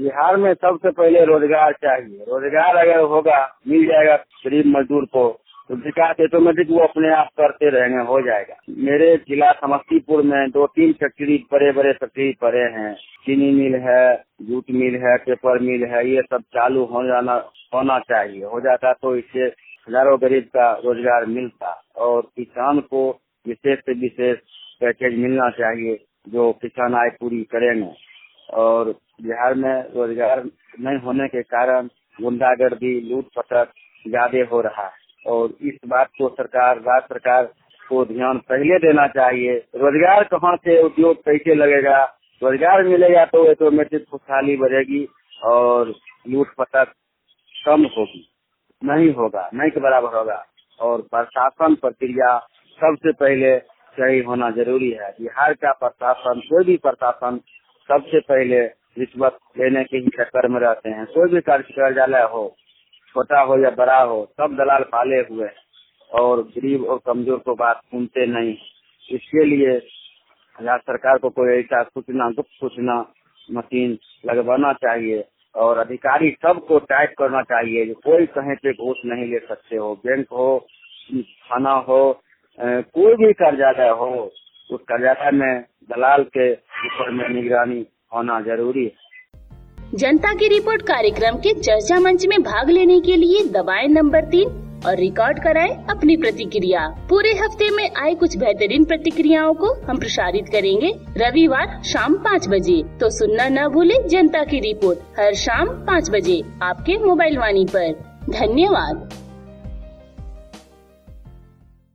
बिहार में सबसे पहले रोजगार चाहिए। रोजगार अगर होगा, मिल जाएगा गरीब मजदूर को, तो विकास ऑटोमेटिक वो अपने आप करते रहेंगे, हो जाएगा। मेरे जिला समस्तीपुर में 2-3 फैक्ट्री बड़े बड़े फैक्ट्री पड़े हैं। चीनी मिल है, जूट मिल है, पेपर मिल है, ये सब चालू होना चाहिए। हो जाता तो इससे हजारों गरीब का रोजगार मिलता। और किसान को विशेष से विशेष पैकेज मिलना चाहिए जो किसान आय पूरी करेंगे। और बिहार में रोजगार नहीं होने के कारण गुंडागर्दी, लूट पटक ज्यादा हो रहा है। और इस बात को राज्य सरकार को ध्यान पहले देना चाहिए। रोजगार कहाँ से, उद्योग कैसे लगेगा, रोजगार मिलेगा तो ऑटोमेटिक खुशहाली बढ़ेगी और लूट पटक कम होगी। नहीं होगा, नहीं के बराबर होगा। और प्रशासन प्रक्रिया सबसे पहले सही होना जरूरी है। बिहार का प्रशासन, कोई भी प्रशासन सबसे पहले रिश्वत लेने के ही चक्कर में रहते हैं। कोई भी कार्यालय हो, छोटा हो या बड़ा हो, सब दलाल पाले हुए और गरीब और कमजोर को बात सुनते नहीं। इसके लिए राज्य सरकार को कोई ऐसा गुप्त सूचना मशीन लगवाना चाहिए और अधिकारी सबको टाइप करना चाहिए जो कोई कहीं पे घूस नहीं ले सकते हो। बैंक हो, थाना हो, कोई भी कार्यालय हो, उस कार्यालय में दलाल के ऊपर में निगरानी होना जरूरी है। जनता की रिपोर्ट कार्यक्रम के चर्चा मंच में भाग लेने के लिए दबाएं नंबर 3 और रिकॉर्ड कराएं अपनी प्रतिक्रिया। पूरे हफ्ते में आए कुछ बेहतरीन प्रतिक्रियाओं को हम प्रसारित करेंगे रविवार शाम 5 बजे। तो सुनना न भूले जनता की रिपोर्ट हर शाम 5 बजे आपके मोबाइल वाणी पर। धन्यवाद।